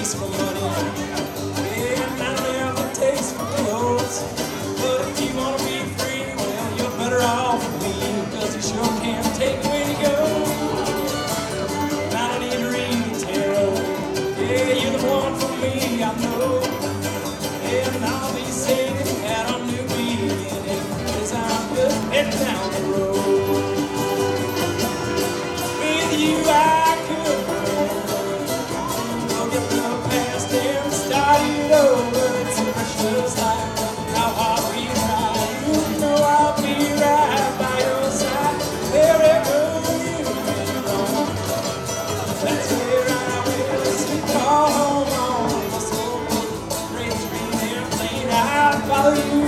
taste for money. Yeah, and I never taste for clothes. But if you wanna be free, well, you're better off with me, 'cause you sure can't take me where you go. I don't need to read tarot. Yeah, you're the one for me, I know. And I'll be singing at a new beginning as I'm just heading down the road. With you I could forget the past and start it over. It's a precious life, how hard we try. You know I'll be right by your side wherever you may roam. That's where I will sleep, call home on my soul. Great dream airplane, I'll follow you.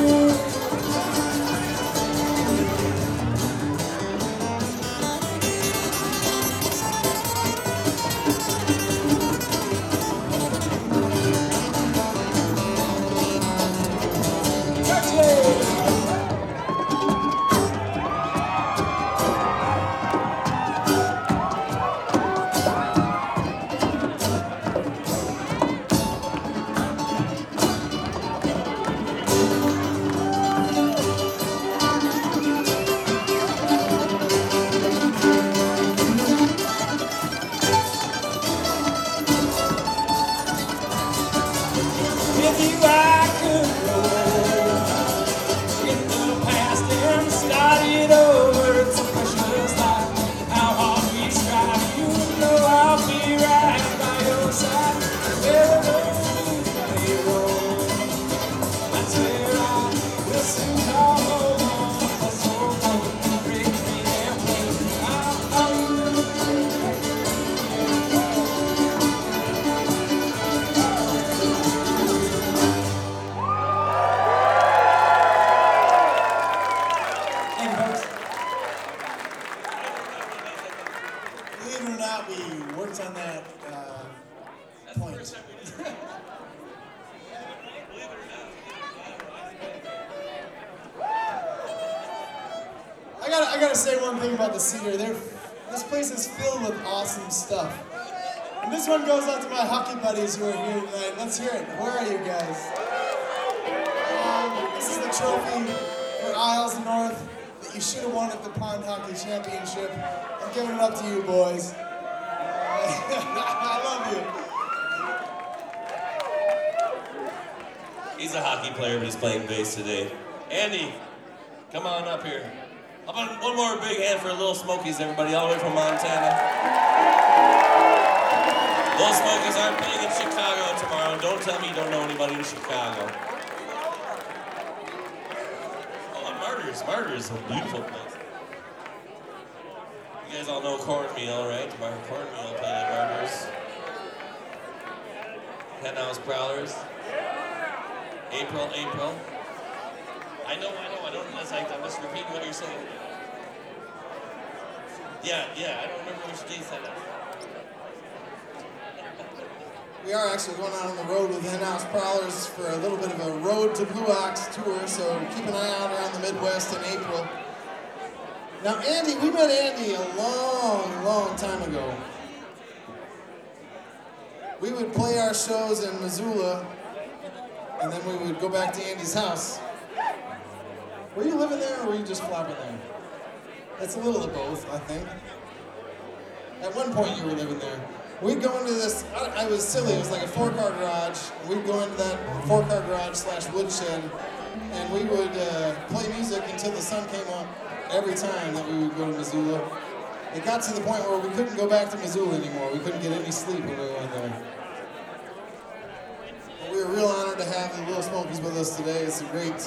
With you I could go, forget the past and start it over. It's a precious life, how hard we strive. You know I'll be right by your side wherever you may roam. That's where I will soon call home on my soul. Great green airplane, I'll follow you. Believe it or not, we worked on that point. I gotta say one thing about the Cedar. This place is filled with awesome stuff. And this one goes out to my hockey buddies who are here tonight. Let's hear it. Where are you guys? This is the trophy for Isles North that you should have won at the Pond Hockey Championship. I'm giving it up to you, boys. I love you. He's a hockey player, but he's playing bass today. Andy, come on up here. How about one more big hand for Little Smokies, everybody, all the way from Montana. Little Smokies aren't playing in Chicago tomorrow. Don't tell me you don't know anybody in Chicago. Oh, and Martyrs. Martyrs, a beautiful place. You guys all know Cornmeal, right? Cornmeal played at Martyrs. Henhouse Prowlers. April. I know. It's like I'm just repeating what you're saying. Yeah, I don't remember which day said that. We are actually going out on the road with Henhouse Prowlers for a little bit of a Road to Blue Ox tour, so keep an eye out around the Midwest in April. Now, Andy, we met Andy a long time ago. We would play our shows in Missoula, and then we would go back to Andy's house. Were you living there, or were you just flopping there? It's a little of both, I think. At one point, you were living there. We'd go into this, I was silly, it was like a 4-car garage. We'd go into that 4-car garage / woodshed, and we would play music until the sun came up every time that we would go to Missoula. It got to the point where we couldn't go back to Missoula anymore. We couldn't get any sleep when we went there. But we were real honored to have the Little Smokies with us today. It's a great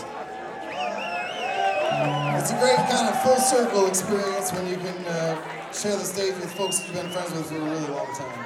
kind of full circle experience when you can share the stage with folks you've been friends with for a really long time.